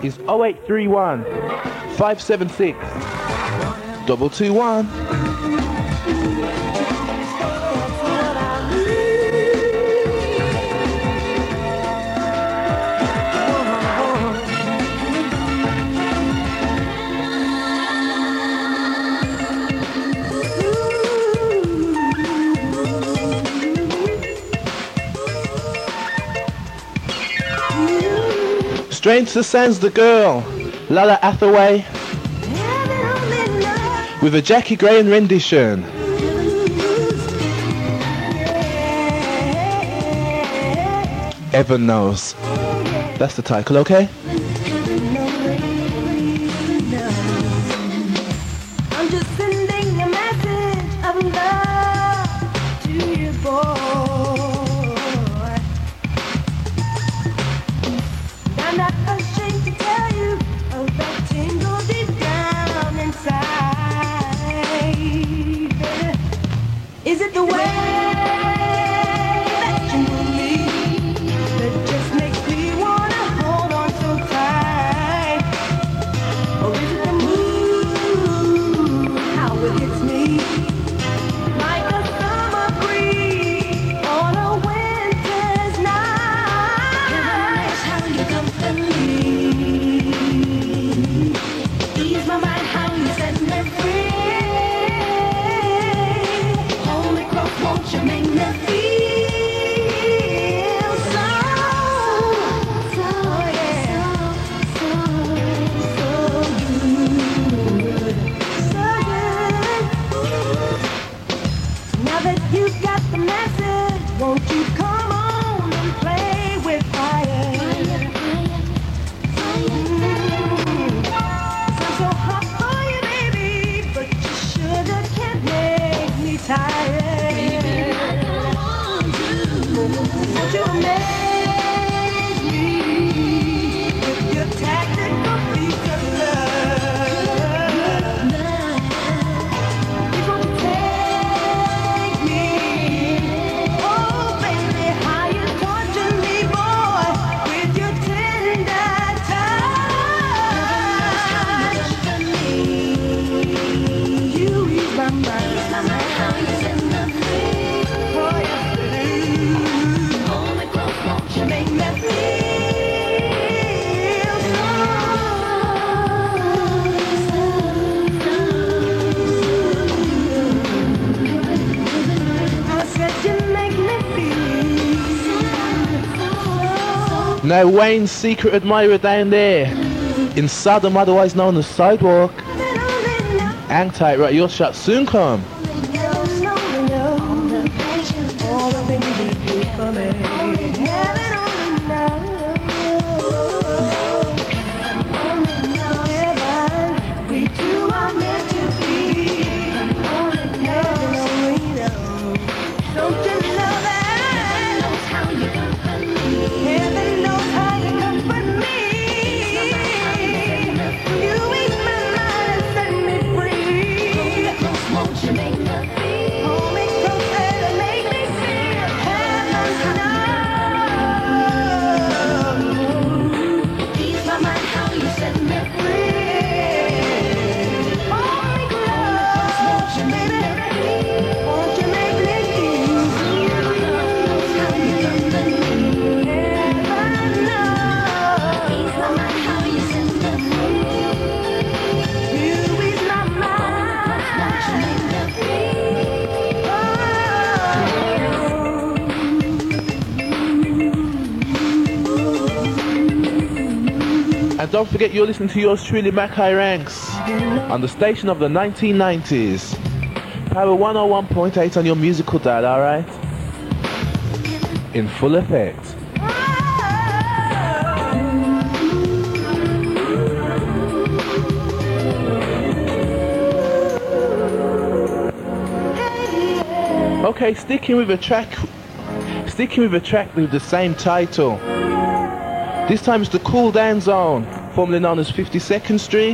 is 0831 576 221. Strange to Sands the Girl, Lala Hathaway, with a Jackie Graham rendition. Evan Knows. That's the title, okay? I'm just sending a message of love to you, boy. I'm not ashamed to tell you of that tingle deep down inside. Is it the way that you move me that just makes me wanna hold on so tight? Or is it the mood, how it hits me like a summer breeze on a winter's night? That's how you comfort me. Ease my mind, how you set me free. Hold me close, won't you make me feel so, so, yeah, so good, so good. Now that you've got the message, won't you come on and play with fire? I'm so hot for you, baby, but your sugar can't make me tired. Won't you amaze me with your tactical piece of love? Please won't you take me? Oh, baby, how you torture me, boy, with your tender touch. You ease my mind. How you set me free. Oh, yes, you do. Hold me close, won't you make me feel so, I said you make me feel so. Now Wayne's secret admirer down there in Sodom, otherwise known as Sidewalk. Hang tight, right, your shot soon come. And don't forget you're listening to yours truly, Mackay Ranks, on the station of the 1990s. Power 101.8 on your musical dial, alright? In full effect. Okay, sticking with a track with the same title. This time it's the Cool Down Zone, formerly known as 52nd Street.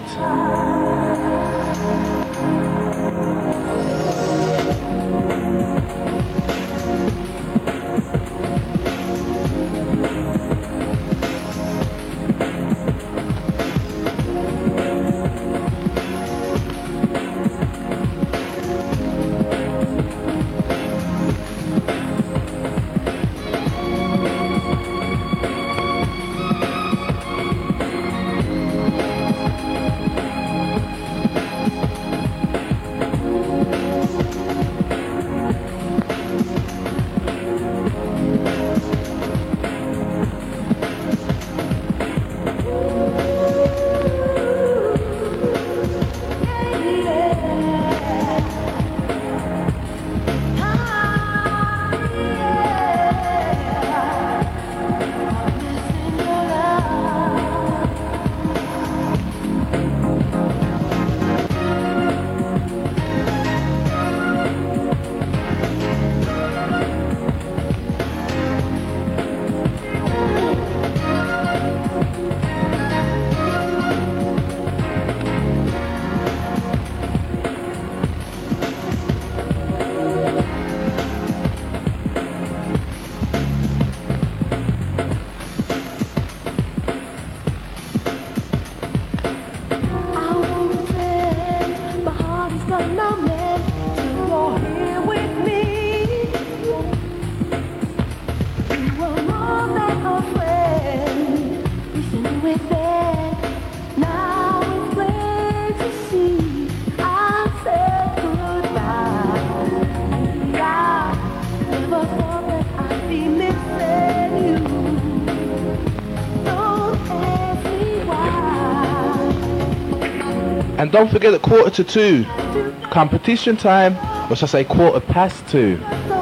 And don't forget at 1:45, competition time, or should I say 2:15.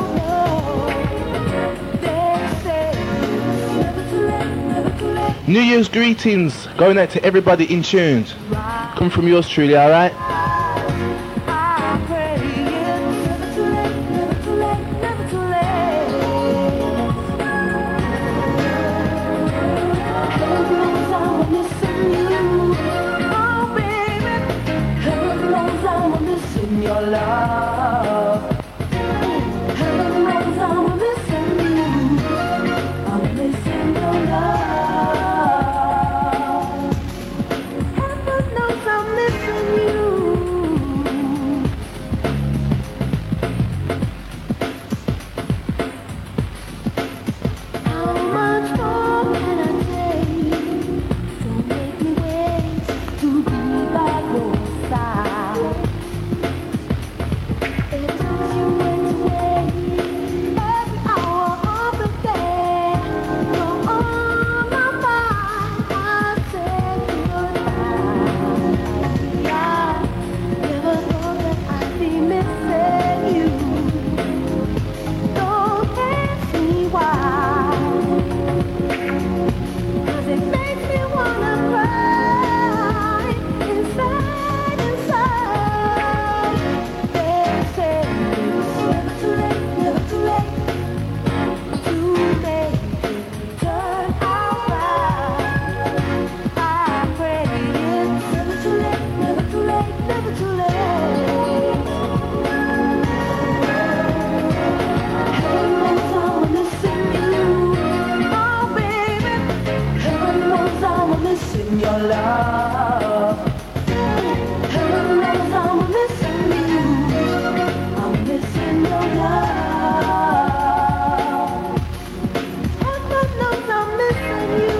New Year's greetings going out to everybody in tuned. Come from yours truly, alright? Your love, heaven knows I'm missing you. I'm missing your love. Heaven knows I'm missing you. How much more can I take? Don't make me wait to be by your side. Your love, heaven knows I'm missing you. I'm missing your love. Heaven knows I'm missing you.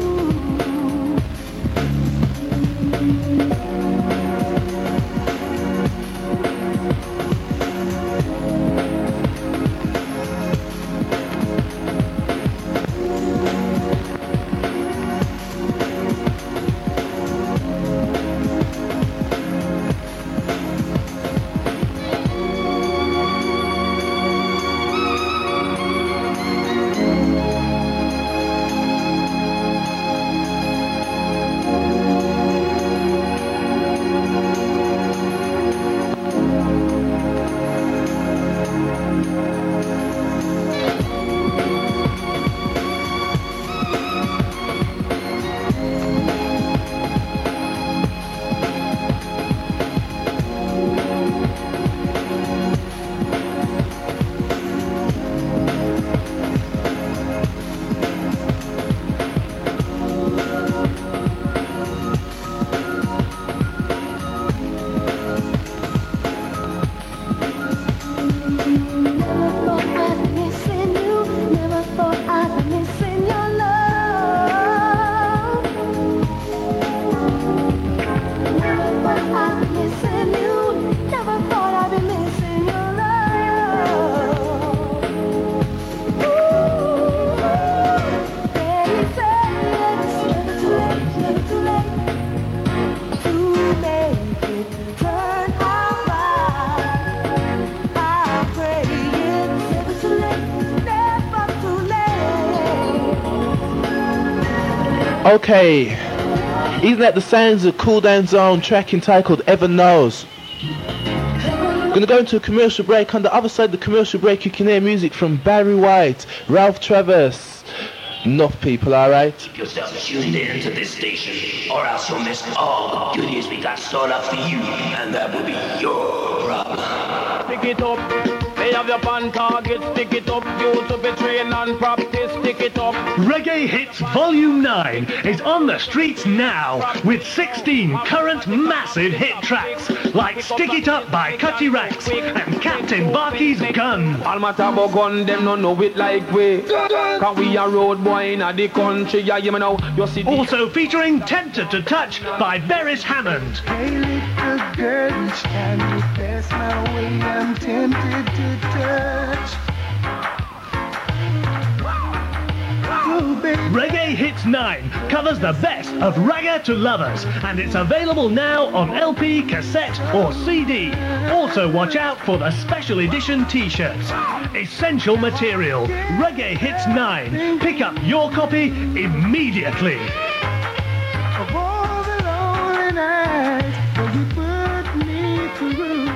Okay, isn't that the sounds of Cool Down Zone track entitled Heaven Knows? Gonna go into a commercial break. On the other side of the commercial break you can hear music from Barry White, Ralph Travis. Enough people, alright? Keep yourself tuned in to this station, or else you'll miss all the goodies we got stored up for you, and that will be your problem. Pick it up. Hey, have your pan target, stick it up. You to be trained and practice, stick it up. Reggae Hits Volume 9 is on the streets now with 16 current massive hit tracks like Stick It Up by Cutty Ranks and Captain Barkey's Gun. All matter about gun, them no know it like we. Cause we a road boy in the country, yeah, you know. You see Also featuring Tempted to Touch by Beres Hammond. Hey, little girl, each time you pass my way, I'm tempted to touch. Oh, baby. Reggae Hits 9 covers the best of Ragga to Lovers, and it's available now on LP, cassette or CD. Also watch out for the special edition t-shirts. Essential material, Reggae Hits 9. Pick up your copy immediately. Of all the lonely nights when you put me through.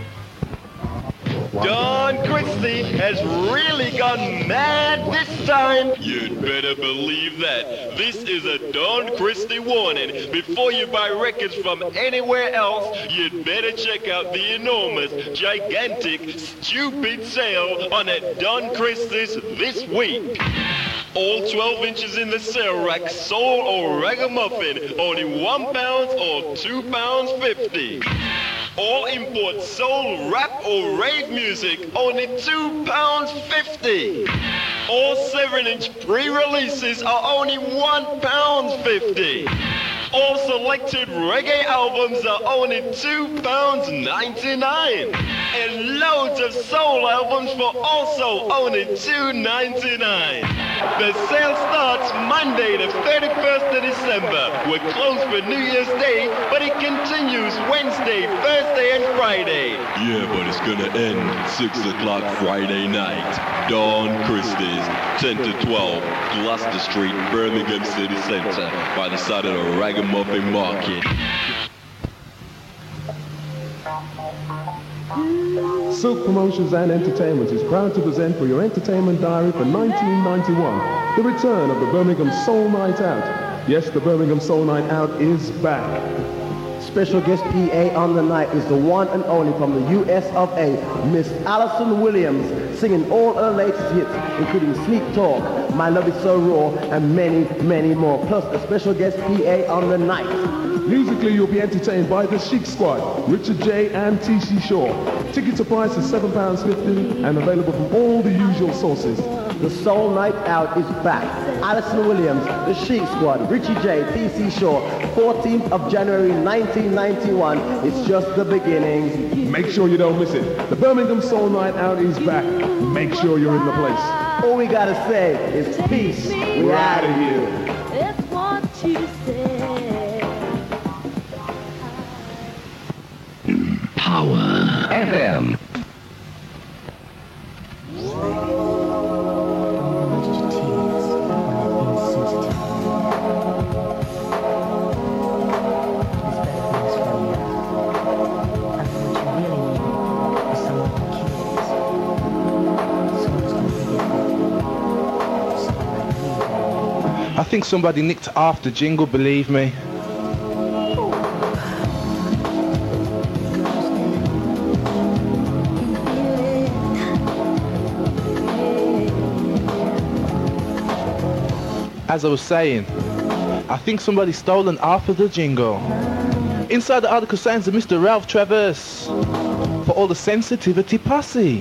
Don Christie has really gone mad this time. You'd better believe that. This is a Don Christie warning. Before you buy records from anywhere else, you'd better check out the enormous, gigantic, stupid sale on at Don Christie's this week. All 12 inches in the sale rack, soul or ragamuffin, only £1 or £2.50. All import soul, rap or rave music, only £2.50. All 7-inch pre-releases are only £1.50. All selected reggae albums are only £2.99. And loads of soul albums for also only £2.99. The sale starts Monday the 31st of December. We're closed for New Year's Day, but it continues Wednesday, Thursday, and Friday. Yeah, but it's gonna end 6 o'clock Friday night. Don Christie's, 10 to 12, Gloucester Street, Birmingham City Centre, by the side of the Ragamuffin Market. Silk Promotions and Entertainment is proud to present for your entertainment diary for 1991, the return of the Birmingham Soul Night Out. Yes, the Birmingham Soul Night Out is back. Special guest PA on the night is the one and only from the US of A, Miss Alison Williams, singing all her latest hits, including Sneak Talk, My Love Is So Raw, and many, many more, plus a special guest PA on the night. Musically, you'll be entertained by the Chic Squad, Richard J. and T.C. Shaw. Tickets are priced at £7.50 and available from all the usual sources. The Soul Night Out is back. Alison Williams, the Chic Squad, Richie J, T.C. Shaw, 14th of January 1991. It's just the beginning. Make sure you don't miss it. The Birmingham Soul Night Out is back. Make sure you're in the place. All we gotta say is peace. We're out of here. That's what you said. Power FM. I think somebody nicked half the jingle, believe me. As I was saying, I think somebody stolen half of the jingle. Inside the article signs of Mr. Ralph Travers for all the sensitivity posse.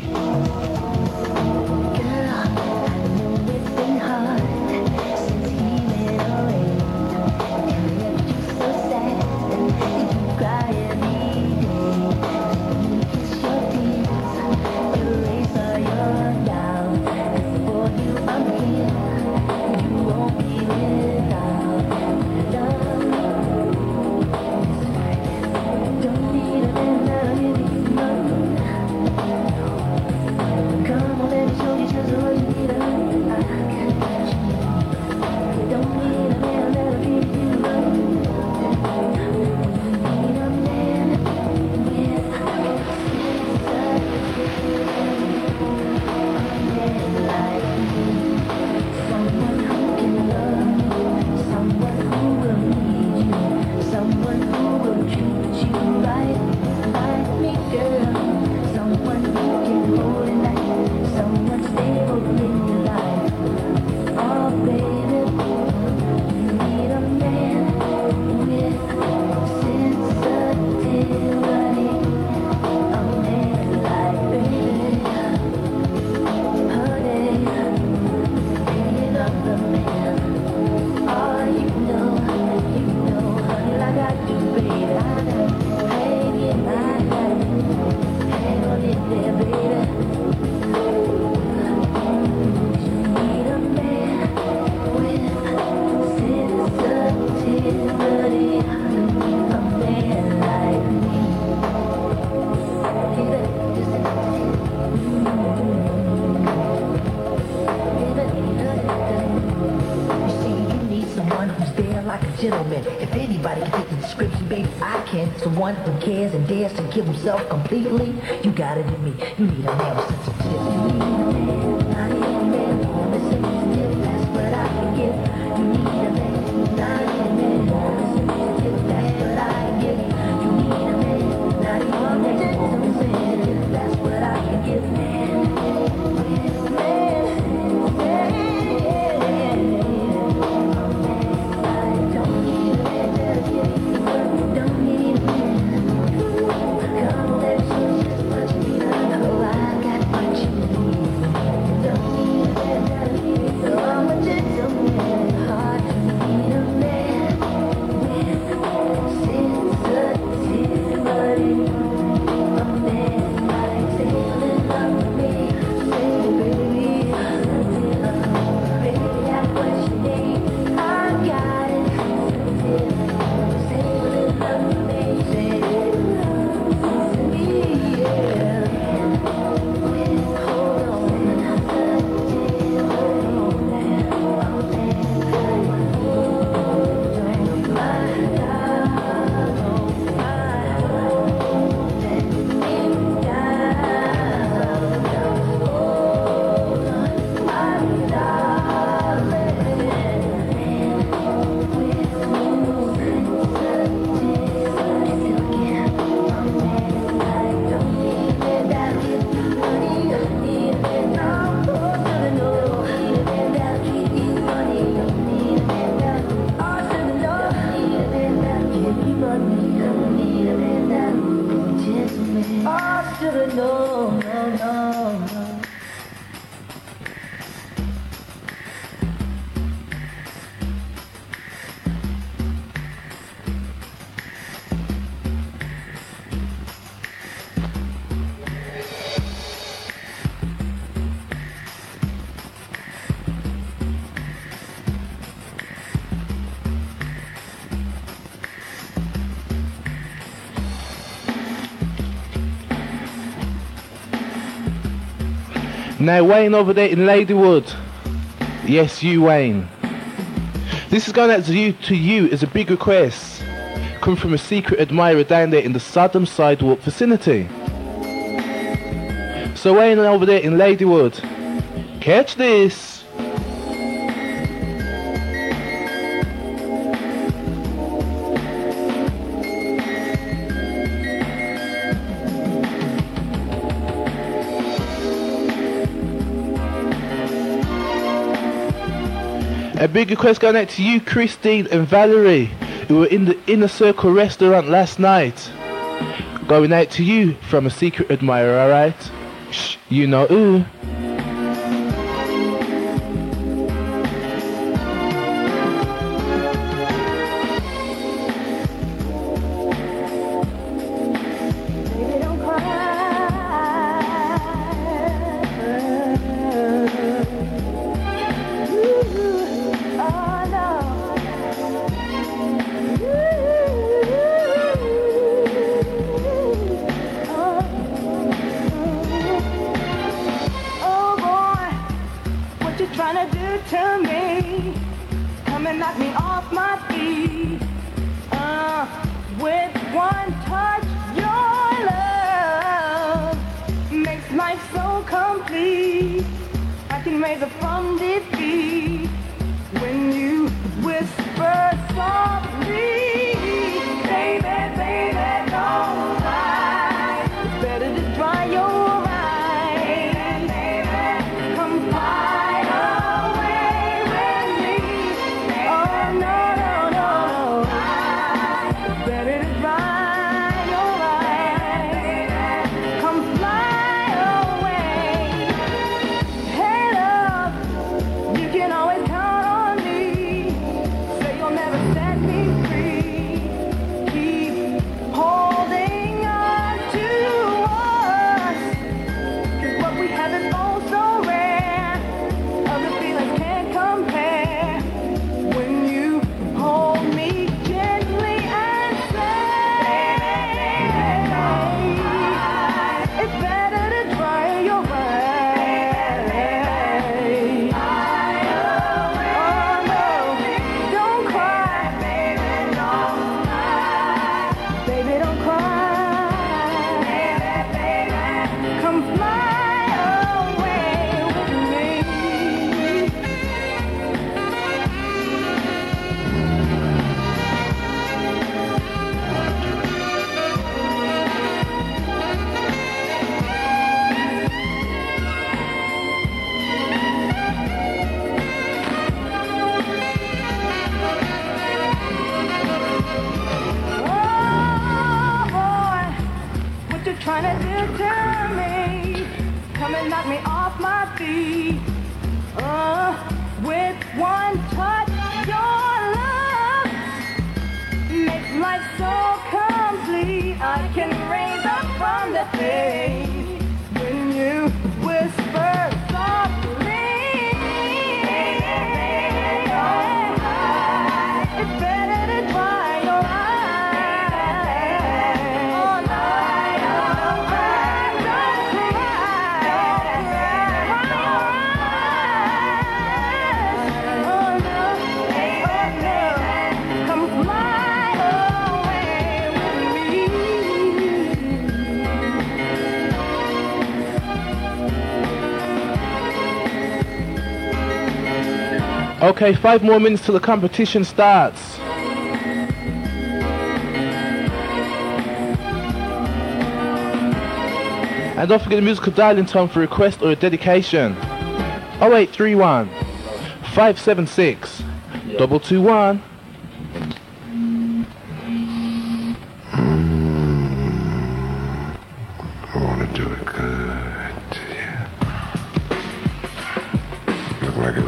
Gentleman, if anybody can take the description, baby, I can. Someone who cares and dares to give himself completely. You got it in me. You need a man with sensitivity. You need a man, not a man, with sensitive. That's what I can give. You need a man, not a man, with sensitive. That's what I can give. You need a man, not a man, with sensitive. That's what I can give. Now Wayne over there in Ladywood. Yes, you Wayne. This is going out to you as a big request. Come from a secret admirer down there in the Southern Sidewalk vicinity. So Wayne over there in Ladywood, catch this. A big request going out to you, Christine and Valerie, who were in the Inner Circle restaurant last night. Going out to you from a secret admirer, alright? Shh, you know who. feet. With one touch, your love makes life so complete. I can raise up from the face when you whisper softly. It's better to dry your eyes all night. Don't cry, don't cry. Come fly away with me. Okay, 5 more minutes till the competition starts. And don't forget the musical dial-in tone for request or a dedication. 0831 576 221. I want to do it good, yeah. Look like it.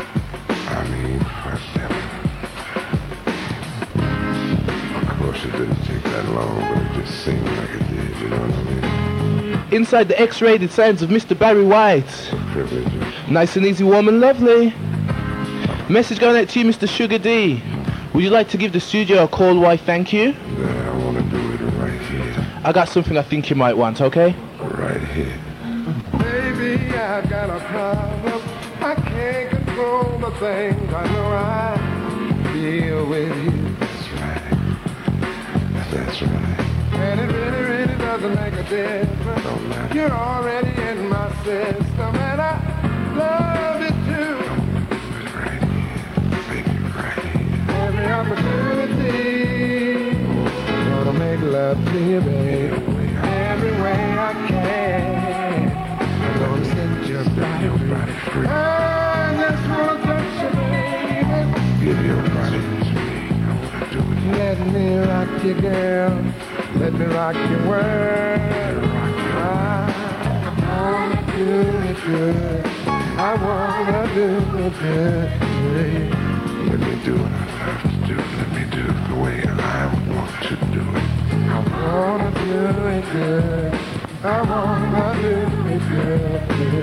Of course it didn't take that long, but it just seemed like it did, you know what I mean? Inside the X-rated sounds of Mr. Barry White. Privilege. Nice and easy, warm and lovely. Message going out to you, Mr. Sugar D. Would you like to give the studio a call? Why, thank you. Yeah, I want to do it right here. I got something I think you might want, okay? Right here. Baby, I've got a problem. I can't control the things I know I feel with you. That's right. That's right. And it really, really doesn't make a difference. Don't matter. You're already in my system, and I love it too. Right here. Baby, right here. Every opportunity, gonna make love to you, baby. Every way I can. I'm gonna set your body free. I just wanna touch you, baby. Give your body to me. I want to do it. Let me rock you, girl. Let me rock your world. I wanna do it good. I wanna do it good. Let me do what I love to do. Let me do it the way I want to do it. I wanna do it good. I wanna do it good.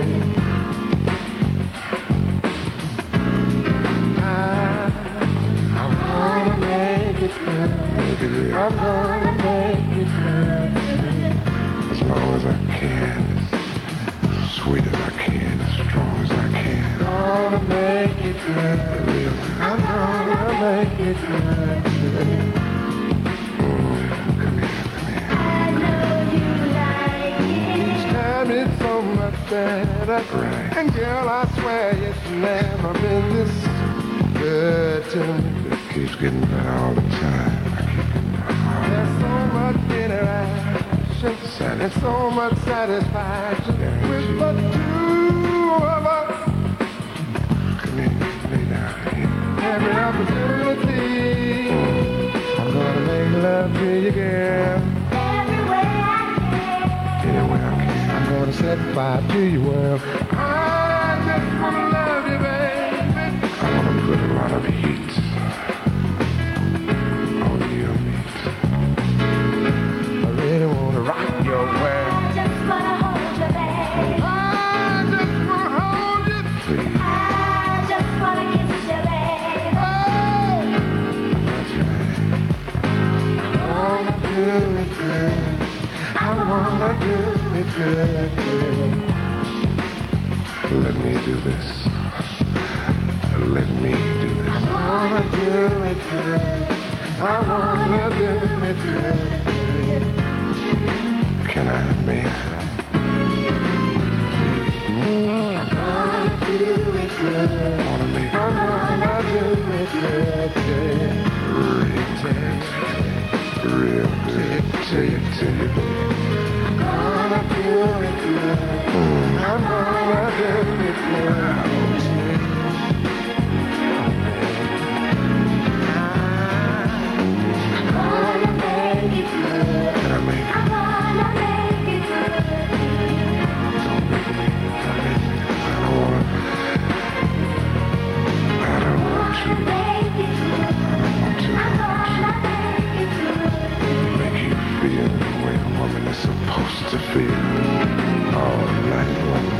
I wanna make it good. I'm gonna make it good. As long as I can, as sweet as I can, as strong as I can. Gonna make it good. I'm gonna make it good. Come here. Each time it's so much better. Right. And girl, I swear it's never been this good to me. It keeps getting better all the time. There's so much interaction and so much satisfaction with the two of us. Come here, lay down here. Every opportunity, I'm gonna make love to you, girl. Any way I can. I'm gonna set fire to your world. I just wanna love you, baby. I want to put a lot of heat on your meat. I really wanna rock your world. I just wanna hold you, baby. I just wanna hold you. Please. I just wanna kiss you, baby. That's right. I wanna do it good. I wanna do it good. Let me do this. Let me do this. I wanna do it good. I wanna do it good. Can I, man? I wanna do it good. Wanna make I wanna do it good. real good to you, baby. I wanna do it good. I wanna do it good. Can I make it? Don't make me. way a woman is supposed to feel all night long.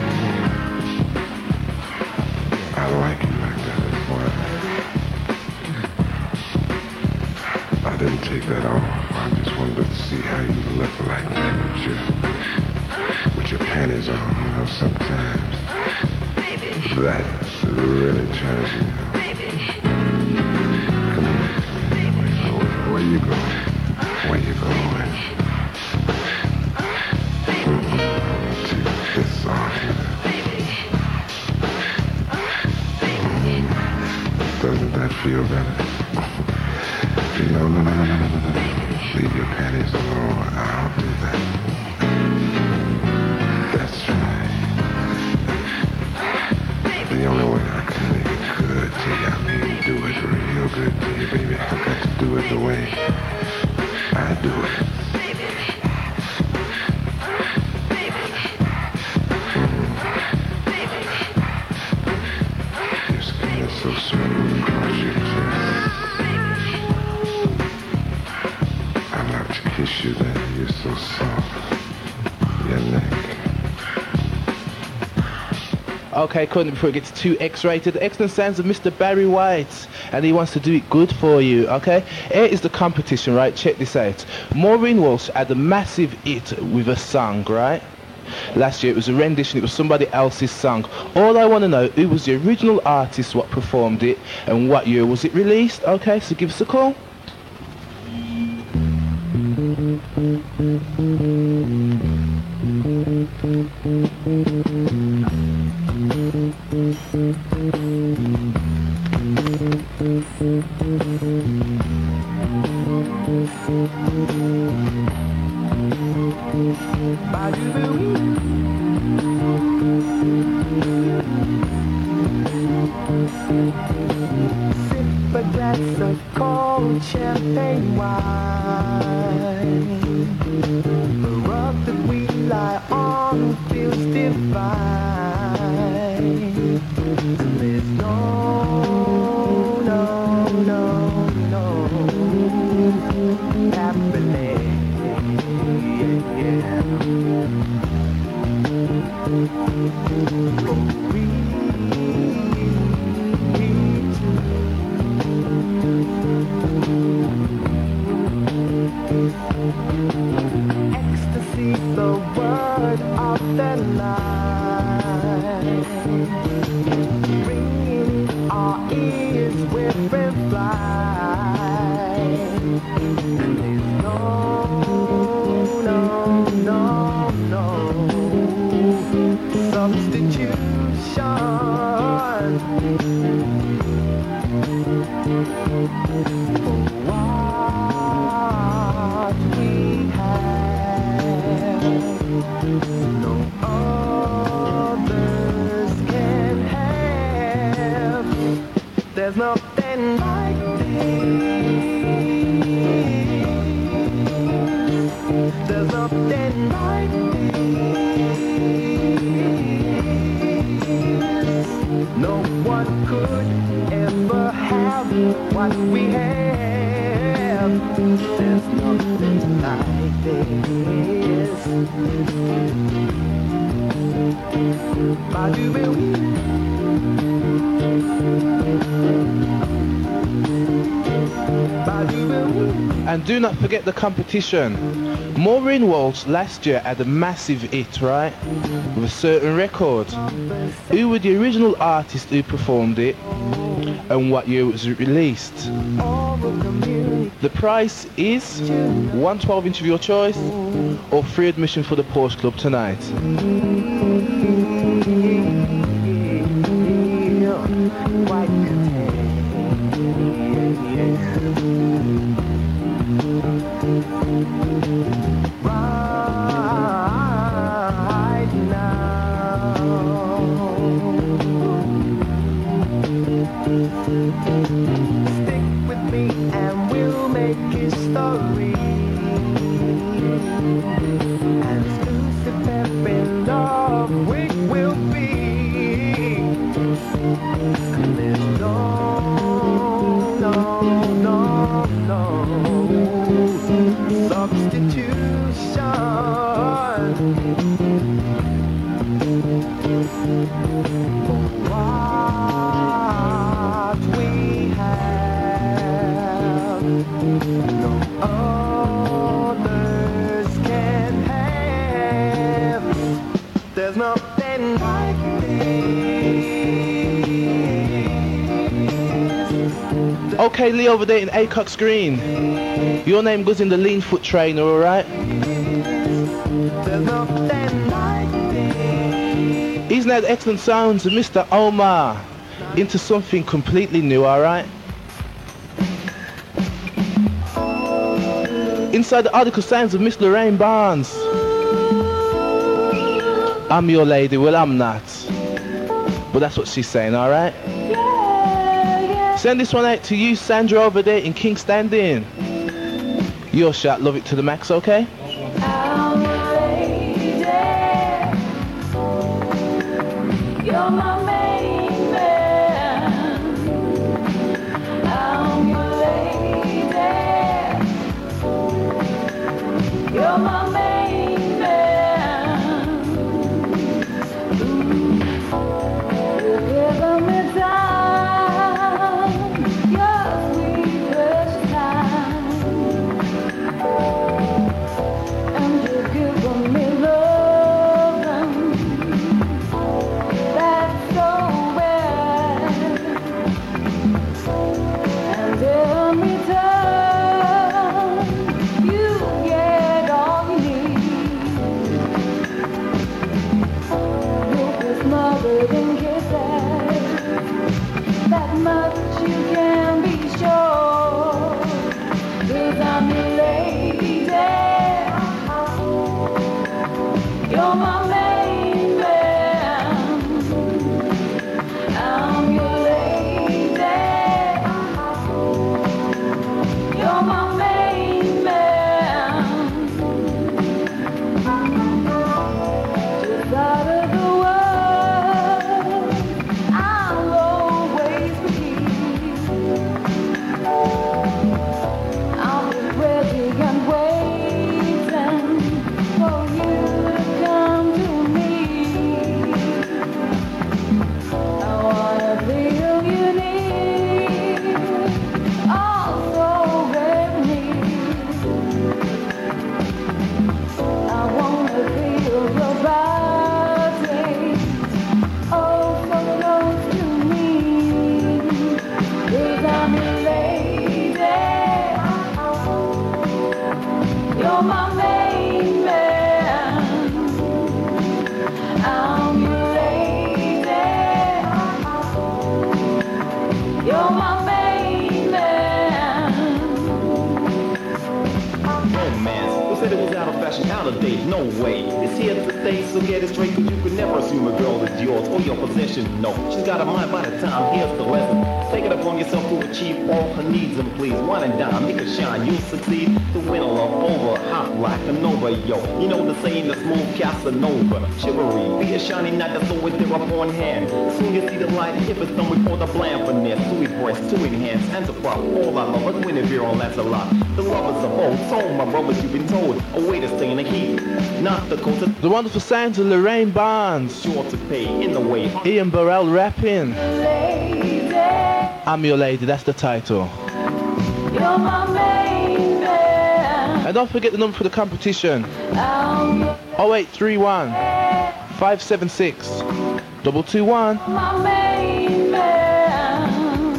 I like you like that, that's why I didn't take that off. I just wanted to see how you look like that with your panties on. You know, sometimes that really turns me on. Come here. Where you going? Where you going? Take this off here. Doesn't that feel better? No. Leave your panties alone. I'll do that. That's right. The only way I can make it good to you, I mean do it real good to you, baby. I got to do it the way I do it. Your skin is so smooth across your chest. I love to kiss you there. You're so soft. Your neck. Okay, couldn't before it gets too X-rated. Excellent sounds of Mr. Barry White, and he wants to do it good for you, okay? Here is the competition, right? Check this out. Maureen Walsh had a massive hit with a song, right? Last year it was a rendition, it was somebody else's song. All I want to know, who was the original artist what performed it, and what year was it released? Okay, so give us a call. Sip a glass of cold champagne wine. The rug that we lie on feels divine. There's no happening. Ecstasy, the word of the night, ringing our ears with reply. And there's no substitution for what we have. No others can have. There's nothing like this. There's nothing like this. No one could ever have what we have. There's nothing like this. And do not forget the competition. Maureen Walsh last year had a massive hit, right? With a certain record. Who were the original artists who performed it, and what year was it released? The price is one 12-inch of your choice, or free admission for the Porsche Club tonight. Right now, stick with me and we'll make history. And exclusive every love we will be. And there's no substitution Okay, Lee over there in Acox Green. Your name goes in the Lean Foot Trainer, alright? He's now the excellent sounds of Mr. Omar into something completely new, alright? Inside the article sounds of Miss Lorraine Barnes. I'm your lady, well I'm not. But that's what she's saying, alright? Send this one out to you, Sandra, over there in King Standing. Your shot, love it to the max, okay? You're my main man. I'm your lady. You're my main man. You're giving me time. Your sweet precious time. And you're giving me love. That much you can be sure, 'cause I'm your lady. You're my main man. I'm your lady. You're my main man. Just out of the world, I'll always be. I'll be ready and waiting for you to come to me. I wanna feel you near, oh so very near. I wanna feel your body, oh so close to me. 'Cause I'm your lady. You're my main man. I'm your lady. You're my main man. Romance, who said it was out of fashion, out of date? No way. It's here to stay, so get it straight, 'cause you could never assume a girl is yours or your possession. No, she's got a mind by the time. Here's the lesson. Take it upon yourself to achieve all her needs, and please, wine and dime, make her shine, you'll succeed. To win a love over, hot like a Nova, yo. You know the saying, the smooth Casanova. Chivalry, be a shining knight that's always there upon hand. Soon you see the light, if it's done before the bland finesse. Sweet breast to enhance, and to prop all our lovers, Guinevere on Lancelot. The lovers of old, so my brothers, you've been told, a way to stay in the heat, not the coast. The wonderful sounds of Lorraine Barnes. Sure to pay in the way. Ian Burrell rapping. I'm your lady, that's the title. You're my main man. And don't forget the number for the competition. 0831 576 221. My main man.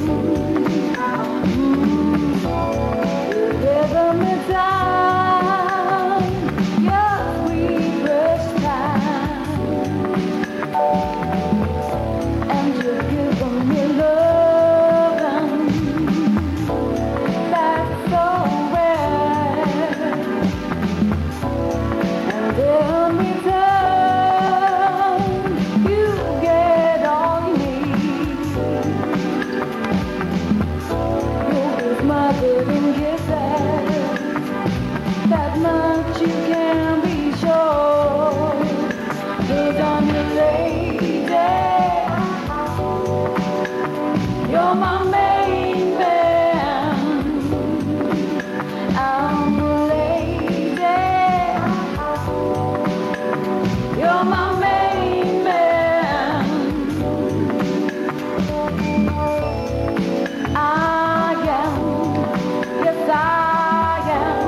You're giving me time. Your sweet precious time. And you're giving me love. That much you can be sure, 'cause I'm your lady. You're my main man. I'm your lady. You're my main man. I am, yes I am.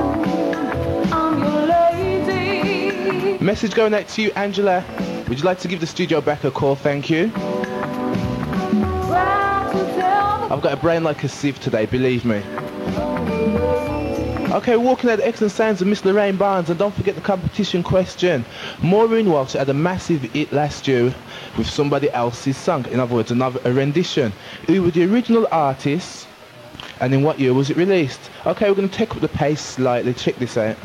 Message going out to you, Angela. Would you like to give the studio back a call? Thank you. Proud to tell I've got a brain like a sieve today, believe me. Okay, walking out the excellent sounds of Miss Lorraine Barnes, and don't forget the competition question. Maureen Walsh had a massive hit last year with somebody else's song, in other words, a rendition. Who were the original artists, and in what year was it released? Okay, we're going to take up the pace slightly. Check this out.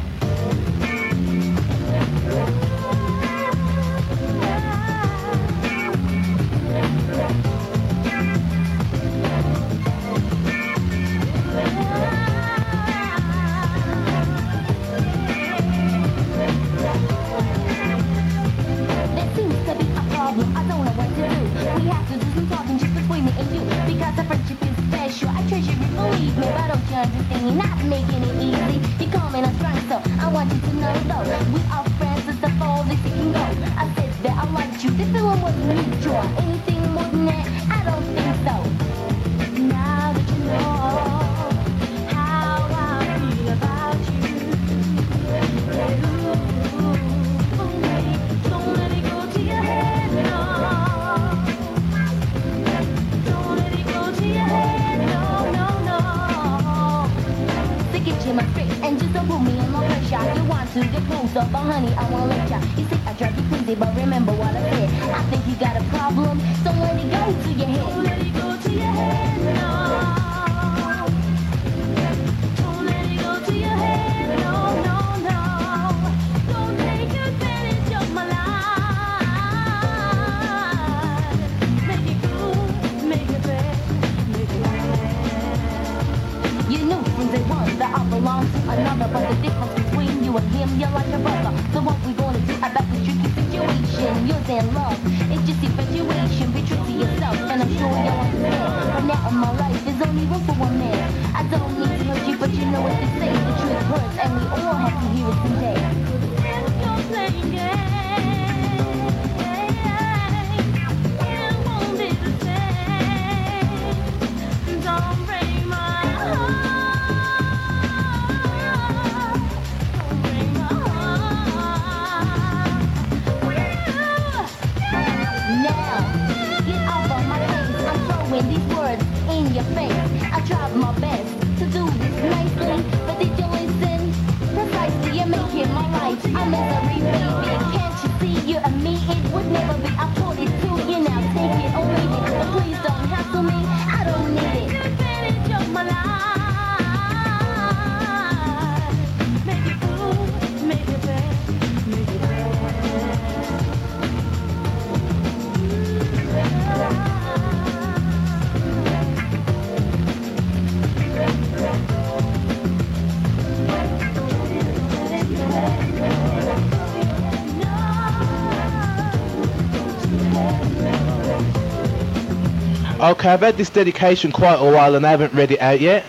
Okay, I've had this dedication quite a while and I haven't read it out yet.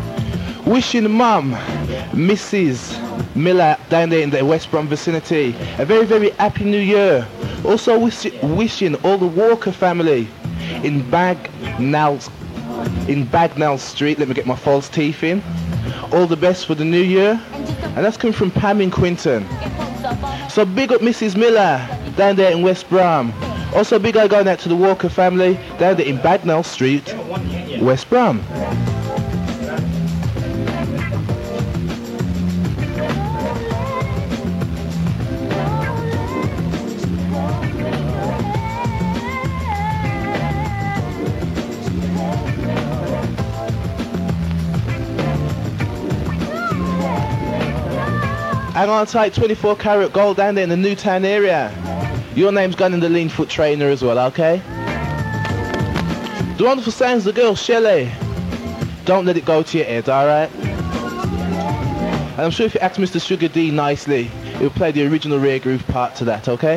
Wishing Mum, Mrs. Miller down there in the West Brom vicinity a very, very happy new year. Also wishing all the Walker family in Bagnall Street, let me get my false teeth in, all the best for the new year. And that's coming from Pam in Quinton. So big up Mrs. Miller down there in West Brom. Also big eye going out to the Walker family down there in Bagnall Street, West Brom. Hang on tight, 24 karat gold down there in the Newtown area. Your name's gone in the Lean Foot Trainer as well, okay? The wonderful sounds of the girl, Shelley. Don't let it go to your head, alright? And I'm sure if you ask Mr. Sugar D nicely, he'll play the original rare groove part to that, okay?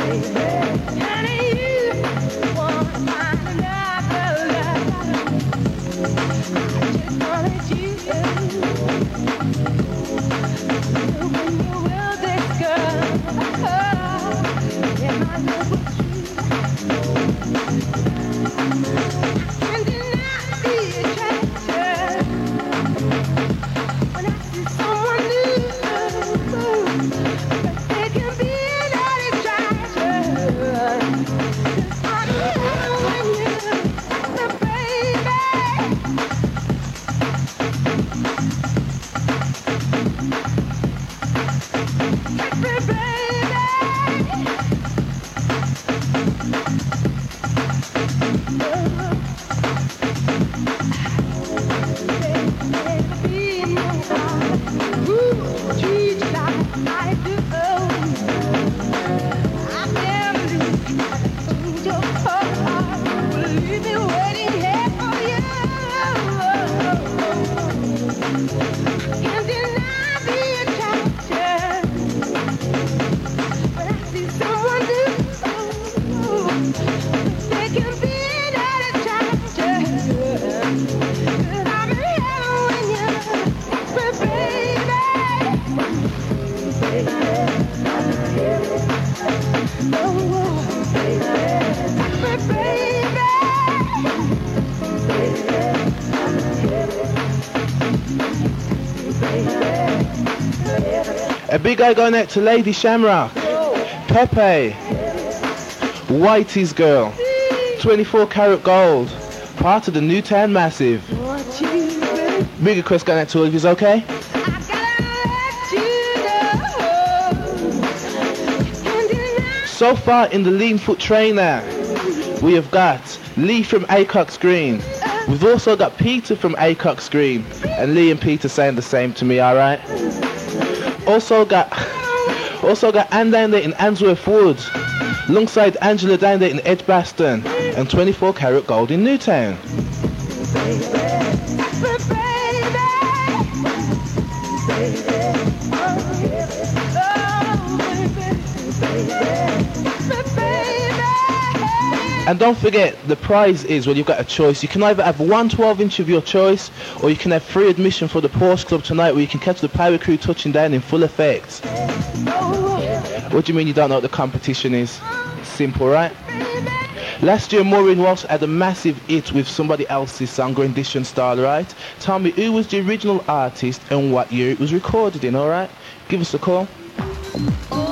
A big eye going out to Lady Shamrock, Pepe, Whitey's Girl, 24 karat gold, part of the Newtown Massive. Big request going out to all of you, okay? So far in the lean foot trainer, we have got Lee from Acox Green. We've also got Peter from Acox Green, and Lee and Peter saying the same to me, alright? Also got Anne down there in Answorth Wood, alongside Angela down there in Edgbaston, and 24 karat gold in Newtown. And don't forget, the prize is, well, you've got a choice. You can either have one 12-inch of your choice, or you can have free admission for the Porsche Club tonight, where you can catch the Power Crew touching down in full effect. What do you mean you don't know what the competition is? Simple, right? Last year, Maureen Walsh had a massive hit with somebody else's song rendition style, right? Tell me who was the original artist and what year it was recorded in, alright? Give us a call.